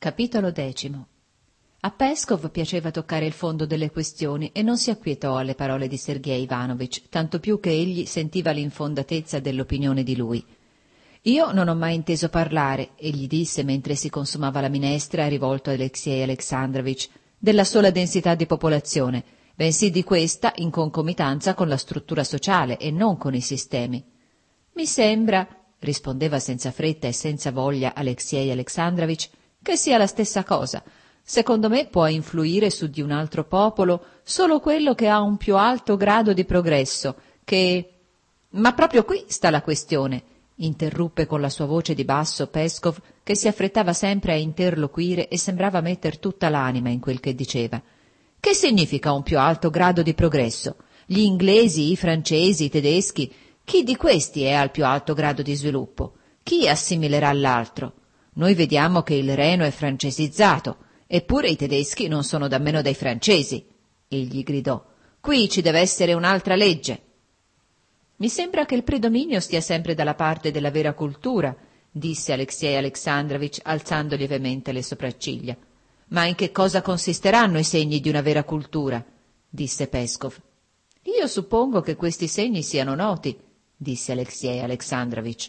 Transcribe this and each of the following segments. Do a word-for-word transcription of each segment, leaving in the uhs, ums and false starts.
Capitolo decimo. A Peskov piaceva toccare il fondo delle questioni e non si acquietò alle parole di Sergej Ivanovich, tanto più che egli sentiva l'infondatezza dell'opinione di lui. «Io non ho mai inteso parlare», egli disse mentre si consumava la minestra, rivolto a Alexei Alexandrovich, «della sola densità di popolazione, bensì di questa in concomitanza con la struttura sociale e non con i sistemi». «Mi sembra», rispondeva senza fretta e senza voglia Alexei Alexandrovich, «che sia la stessa cosa. Secondo me può influire su di un altro popolo solo quello che ha un più alto grado di progresso, che...» «Ma proprio qui sta la questione», interruppe con la sua voce di basso Peskov, che si affrettava sempre a interloquire e sembrava metter tutta l'anima in quel che diceva. «Che significa un più alto grado di progresso? Gli inglesi, i francesi, i tedeschi, chi di questi è al più alto grado di sviluppo? Chi assimilerà l'altro? Noi vediamo che il Reno è francesizzato, eppure i tedeschi non sono da meno dei francesi», egli gridò. «Qui ci deve essere un'altra legge». «Mi sembra che il predominio stia sempre dalla parte della vera cultura», disse Alexei Alexandrovich alzando lievemente le sopracciglia. «Ma in che cosa consisteranno i segni di una vera cultura?» disse Peskov. «Io suppongo che questi segni siano noti», disse Alexei Alexandrovich.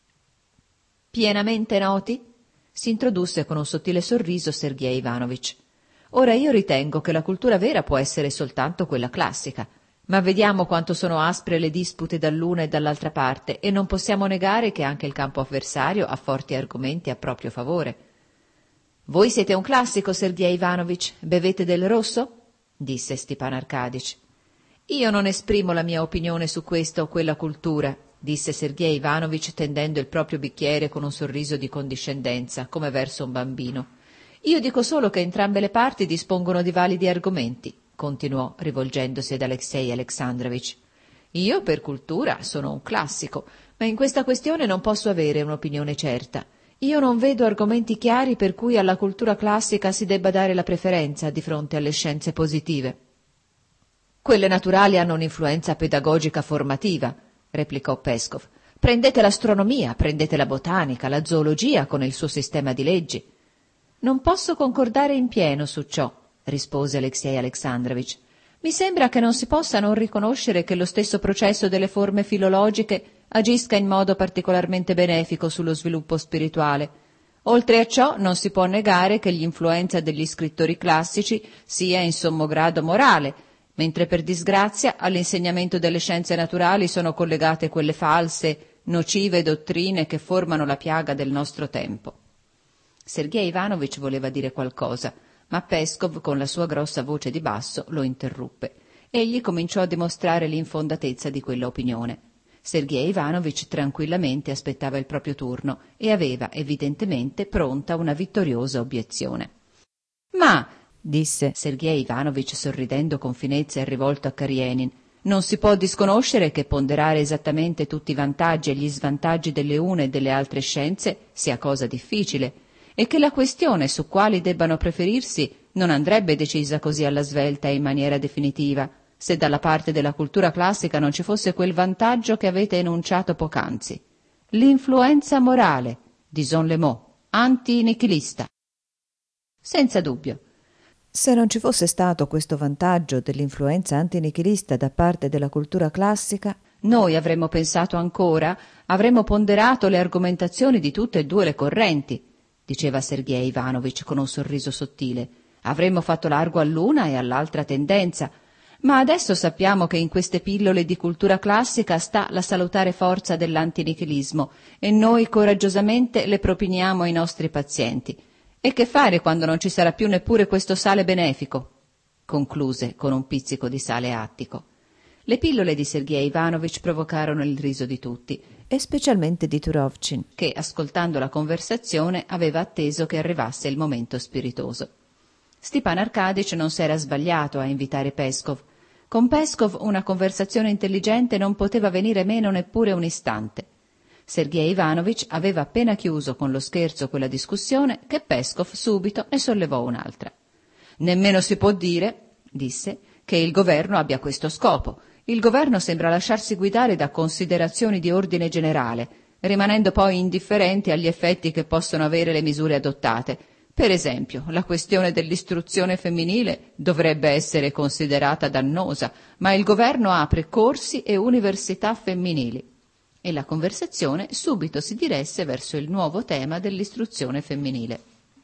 «Pienamente noti?» si introdusse con un sottile sorriso Sergej Ivanovich. «Ora io ritengo che la cultura vera può essere soltanto quella classica, ma vediamo quanto sono aspre le dispute dall'una e dall'altra parte e non possiamo negare che anche il campo avversario ha forti argomenti a proprio favore». «Voi siete un classico, Sergej Ivanovich, bevete del rosso?» disse Stepan Arkadych. «Io non esprimo la mia opinione su questa o quella cultura», disse Sergej Ivanovich tendendo il proprio bicchiere con un sorriso di condiscendenza, come verso un bambino. «Io dico solo che entrambe le parti dispongono di validi argomenti», continuò rivolgendosi ad Alexei Alexandrovich. «Io per cultura sono un classico, ma in questa questione non posso avere un'opinione certa. Io non vedo argomenti chiari per cui alla cultura classica si debba dare la preferenza di fronte alle scienze positive». «Quelle naturali hanno un'influenza pedagogica formativa», replicò Peskov. «Prendete l'astronomia, prendete la botanica, la zoologia con il suo sistema di leggi». «Non posso concordare in pieno su ciò», rispose Alexei Alexandrovich. «Mi sembra che non si possa non riconoscere che lo stesso processo delle forme filologiche agisca in modo particolarmente benefico sullo sviluppo spirituale. Oltre a ciò non si può negare che l'influenza degli scrittori classici sia in sommo grado morale, mentre per disgrazia all'insegnamento delle scienze naturali sono collegate quelle false, nocive dottrine che formano la piaga del nostro tempo». Sergej Ivanovich voleva dire qualcosa, ma Peskov con la sua grossa voce di basso lo interruppe. Egli cominciò a dimostrare l'infondatezza di quella opinione. Sergej Ivanovich tranquillamente aspettava il proprio turno e aveva evidentemente pronta una vittoriosa obiezione. «Ma», disse Sergej Ivanovich sorridendo con finezza e rivolto a Karienin, «non si può disconoscere che ponderare esattamente tutti i vantaggi e gli svantaggi delle une e delle altre scienze sia cosa difficile, e che la questione su quali debbano preferirsi non andrebbe decisa così alla svelta e in maniera definitiva, se dalla parte della cultura classica non ci fosse quel vantaggio che avete enunciato poc'anzi, l'influenza morale, dison le mots, anti-nichilista». «Senza dubbio. Se non ci fosse stato questo vantaggio dell'influenza antinichilista da parte della cultura classica, noi avremmo pensato ancora, avremmo ponderato le argomentazioni di tutte e due le correnti», diceva Sergej Ivanovich con un sorriso sottile. «Avremmo fatto largo all'una e all'altra tendenza, ma adesso sappiamo che in queste pillole di cultura classica sta la salutare forza dell'antinichilismo e noi coraggiosamente le propiniamo ai nostri pazienti. E che fare quando non ci sarà più neppure questo sale benefico?» concluse con un pizzico di sale attico. Le pillole di Sergej Ivanovich provocarono il riso di tutti, e specialmente di Turovcin, che, ascoltando la conversazione, aveva atteso che arrivasse il momento spiritoso. Stepan Arkadych non s'era sbagliato a invitare Peskov. Con Peskov una conversazione intelligente non poteva venire meno neppure un istante. Sergej Ivanovich aveva appena chiuso con lo scherzo quella discussione che Peskov subito ne sollevò un'altra. «Nemmeno si può dire», disse, «che il governo abbia questo scopo. Il governo sembra lasciarsi guidare da considerazioni di ordine generale, rimanendo poi indifferenti agli effetti che possono avere le misure adottate, Per esempio, la questione dell'istruzione femminile dovrebbe essere considerata dannosa, ma il governo apre corsi e università femminili. E la conversazione subito si diresse verso il nuovo tema dell'istruzione femminile.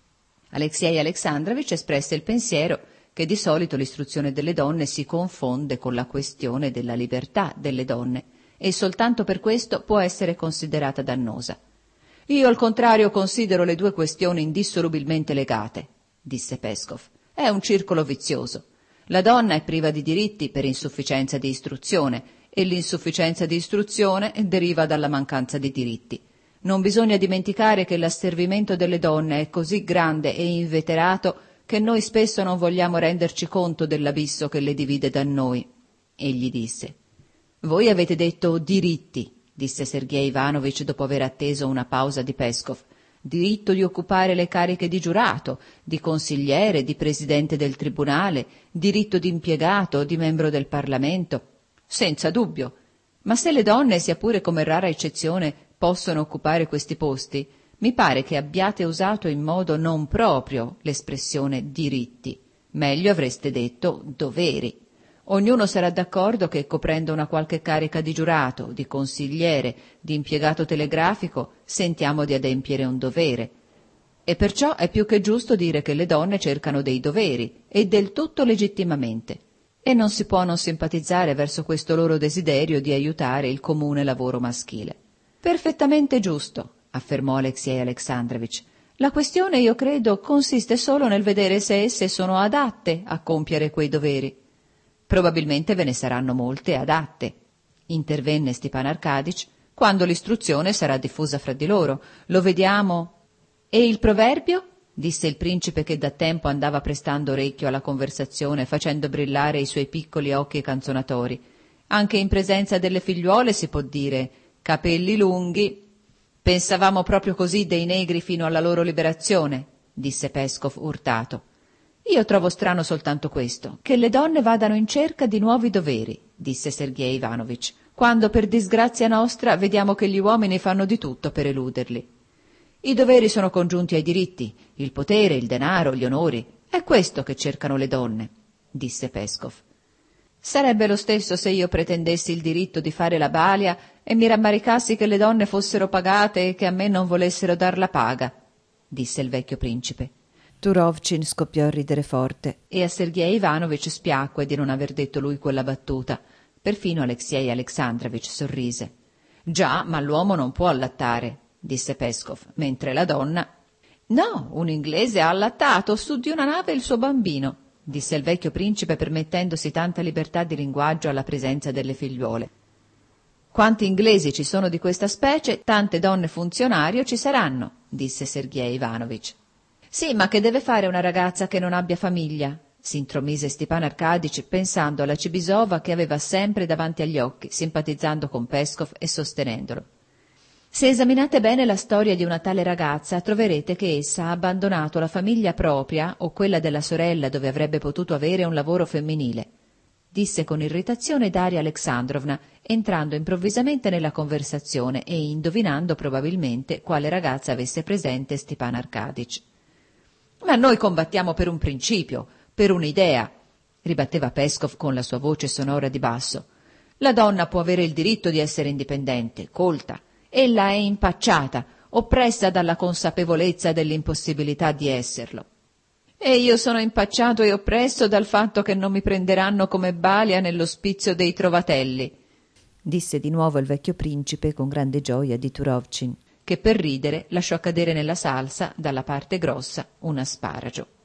Alexei Alexandrovich espresse il pensiero che di solito l'istruzione delle donne si confonde con la questione della libertà delle donne e soltanto per questo può essere considerata dannosa. Io al contrario considero le due questioni indissolubilmente legate, disse Peskov. È un circolo vizioso. La donna è priva di diritti per insufficienza di istruzione e l'insufficienza di istruzione deriva dalla mancanza di diritti. Non bisogna dimenticare che l'asservimento delle donne è così grande e inveterato che noi spesso non vogliamo renderci conto dell'abisso che le divide da noi. Egli disse: «Voi avete detto diritti», disse Sergej Ivanovich dopo aver atteso una pausa di Peskov. «Diritto di occupare le cariche di giurato, di consigliere, di presidente del tribunale, diritto di impiegato, di membro del Parlamento. Senza dubbio. Ma se le donne, sia pure come rara eccezione, possono occupare questi posti, mi pare che abbiate usato in modo non proprio l'espressione diritti. Meglio avreste detto doveri. Ognuno sarà d'accordo che coprendo una qualche carica di giurato, di consigliere, di impiegato telegrafico, sentiamo di adempiere un dovere. E perciò è più che giusto dire che le donne cercano dei doveri, e del tutto legittimamente. E non si può non simpatizzare verso questo loro desiderio di aiutare il comune lavoro maschile. Perfettamente giusto, affermò Alexei Alexandrovich. La questione, io credo, consiste solo nel vedere se esse sono adatte a compiere quei doveri. Probabilmente ve ne saranno molte adatte, intervenne Stepan Arkadych, quando l'istruzione sarà diffusa fra di loro. Lo vediamo. E il proverbio? Disse il principe, che da tempo andava prestando orecchio alla conversazione, facendo brillare i suoi piccoli occhi canzonatori. Anche in presenza delle figliuole si può dire capelli lunghi. Pensavamo proprio così dei negri fino alla loro liberazione, disse Peskov urtato. Io trovo strano soltanto questo, che le donne vadano in cerca di nuovi doveri, disse Sergej Ivanovich, quando per disgrazia nostra vediamo che gli uomini fanno di tutto per eluderli. I doveri sono congiunti ai diritti, il potere, il denaro, gli onori. È questo che cercano le donne, disse Peskov. Sarebbe lo stesso se io pretendessi il diritto di fare la balia e mi rammaricassi che le donne fossero pagate e che a me non volessero dar la paga, disse il vecchio principe. Turovcin scoppiò a ridere forte e a Sergej Ivanovich spiacque di non aver detto lui quella battuta. Perfino Alexei Alexandrovich sorrise. Già, ma l'uomo non può allattare, disse Peskov, mentre la donna... No, un inglese ha allattato su di una nave il suo bambino, disse il vecchio principe, permettendosi tanta libertà di linguaggio alla presenza delle figliuole. Quanti inglesi ci sono di questa specie, tante donne funzionario ci saranno, disse Sergej Ivanovich. Sì, ma che deve fare una ragazza che non abbia famiglia? Si intromise Stepan Arkadych, pensando alla Cibisova che aveva sempre davanti agli occhi, simpatizzando con Peskov e sostenendolo. Se esaminate bene la storia di una tale ragazza, troverete che essa ha abbandonato la famiglia propria o quella della sorella dove avrebbe potuto avere un lavoro femminile, disse con irritazione Daria Alexandrovna, entrando improvvisamente nella conversazione e indovinando probabilmente quale ragazza avesse presente Stepan Arkadych. Ma noi combattiamo per un principio, per un'idea, ribatteva Peskov con la sua voce sonora di basso. La donna può avere il diritto di essere indipendente, colta. Ella è impacciata, oppressa dalla consapevolezza dell'impossibilità di esserlo. E io sono impacciato e oppresso dal fatto che non mi prenderanno come balia nell'ospizio dei trovatelli, disse di nuovo il vecchio principe con grande gioia di Turovcin, che per ridere lasciò cadere nella salsa, dalla parte grossa, un asparagio.